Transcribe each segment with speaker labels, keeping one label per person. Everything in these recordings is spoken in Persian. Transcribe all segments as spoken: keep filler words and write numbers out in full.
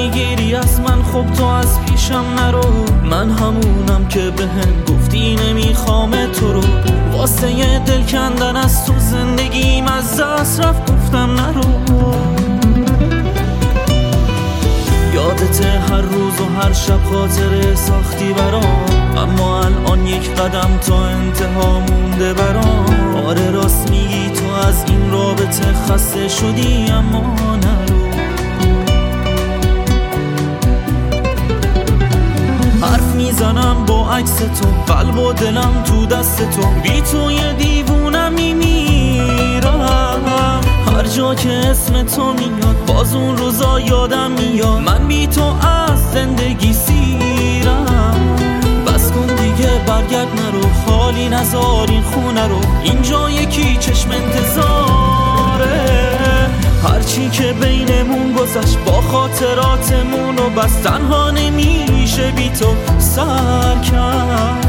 Speaker 1: میگیری از من، خب تو از پیشم نرو. من همونم که بهم گفتی نمیخوام تو رو. واسه یه دل کندن از تو زندگیم از دست رفت، گفتم نرو. یادت هر روز و هر شب خاطره ساختی برام، اما الان یک قدم تا انتها مونده برام. آره راست میگی تو از این رابطه خسته شدی، اما نرو. حرف میزنم با عکس تو، قلب و دلم تو دست تو. بی تو یه دیوونم میمیرم، هر جا که اسم تو میاد باز اون روزا یادم میاد. من بی تو از زندگی سیرم، بس کن دیگه برگرد نرو. خالی نذار این خونه رو، اینجا یکی چشم انتظاره. هرچی که بینمون گذشت با خاطراتمون و بس تنها نمیشه بی تو سر کرد.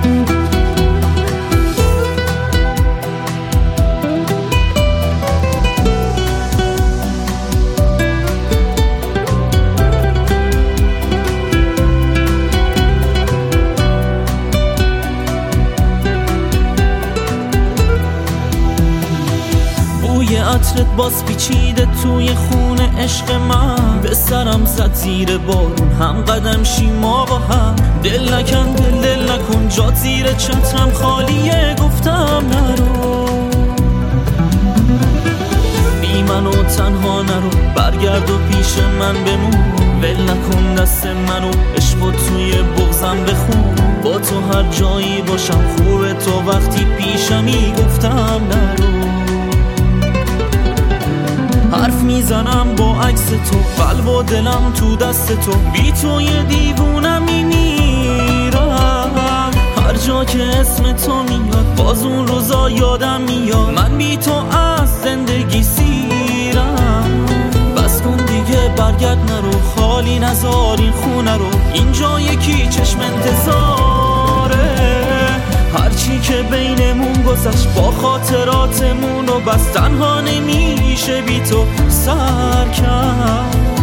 Speaker 1: بوی عطرت باز پیچیده توی خونه عشق من. به سرم زد زیر بارون، هم قدم شیما با هم. دل نکن دل دل نکن، جات زیر چترم خالیه، گفتم نرو. بی من و تنها نرو، برگرد و پیش من بمون. ول نکن دست منو، عشق و توی بغضم بخون. با تو هر جایی باشم خوبه، تو وقتی پیشمی، گفتم نرو. حرف میزنم با عکس تو، قلب و دلم تو دست تو. بی تو یه دیوونم میمیرم، هر جا که اسم تو میاد باز اون روزا یادم میاد. من بی تو از زندگی سیرم، بس کن دیگه برگرد نرو. خالی نذار این خونه رو، اینجا یکی چشم انتظاره. هرچی که بینمون گذشت با خاطراتمون و بس تنها نمیشه بی تو سر کرد.